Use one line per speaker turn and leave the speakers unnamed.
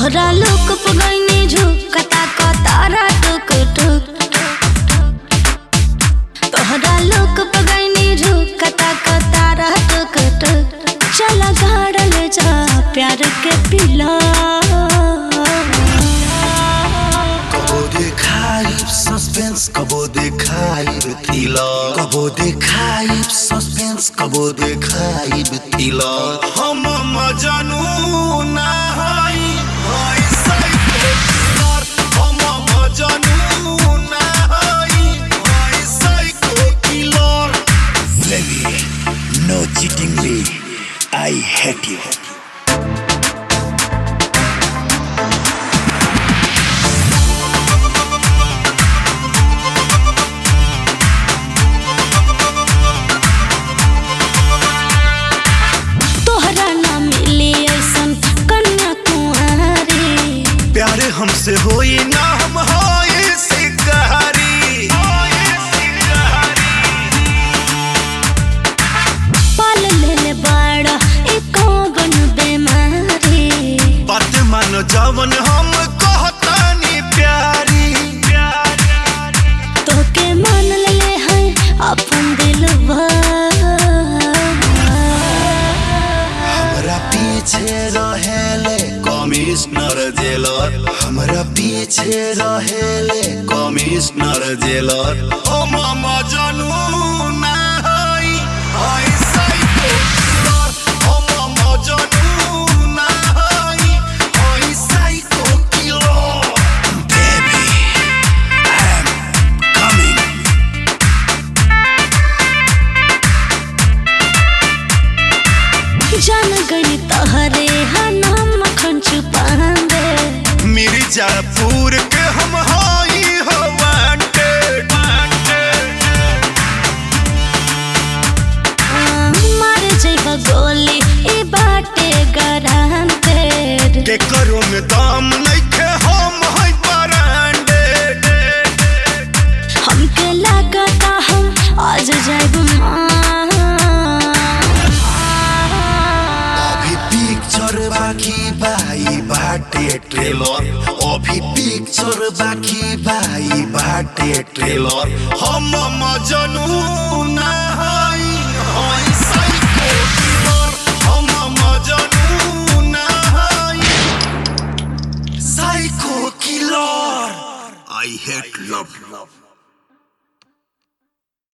तोहरा लोक पगैनी झुकता कतारा टुक टुक तोहरा लोक पगैनी झुकता कतारा टुक टुक चला गाड़ ले जा प्यार के पिला
कबो देखाइब सस्पेंस कबो देखाइब थ्रिलर कबो देखाइब सस्पेंस कबो देखाइब थ्रिलर हम मजनू ना हई हम मजनू ना हई psycho killer Baby, no cheating me. I hate you. प्यारे हमसे होई ना हम होई शिकारी
पाल ले बड़ा एक गन बेमारी
बात मानो जवन हम कहतानी प्यारी
तो के मान ले है अपन दिलवा
हमरा पीछे रहेले कमिश्नर जेलर हमरा पीछे रहेले कमिश्नर जेलर हम मजनू ना हई हई साइको किलर हम मजनू ना हई हई psycho killer Baby, I'm coming.
जान गई तहरे नाम खन छुपांदे
मिर्जापुर के हम हई हो वांटेड
मार जइबा गोली ई बाटे गारंटेड
के करो में दाम नइखे हम हई ब्रांडेड
हमके लागता हम आज जाइब
पिक्चर बाकी भाई बाटे ट्रेलर अभी पिक्चर बाकी भाई बाटे ट्रेलर हम मजनू ना हई हई साइको किलर हम मजनू ना हई psycho killer I hate love